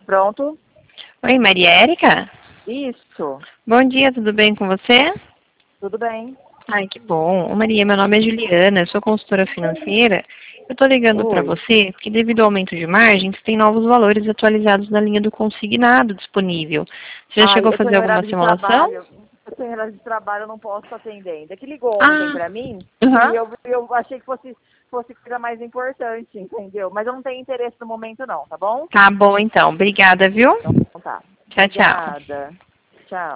Pronto? Oi, Maria Érica? Isso. Bom dia, tudo bem com você? Tudo bem. Ai, que bom. Ô, Maria, meu nome é Juliana, eu sou consultora financeira. Eu estou ligando para Oi. você porque, devido ao aumento de margens, tem novos valores atualizados na linha do consignado disponível. Você já chegou a Eu tô fazer em alguma horário de simulação? trabalho. Eu tô em horário de trabalho, eu não posso atender ainda. É que ligou ontem Ah, pra mim e aham. eu achei que fosse coisa mais importante, entendeu? Mas eu não tenho interesse no momento não, tá bom? Tá bom, então. Obrigada, viu? Então tá. Tchau, tchau. Obrigada. Tchau.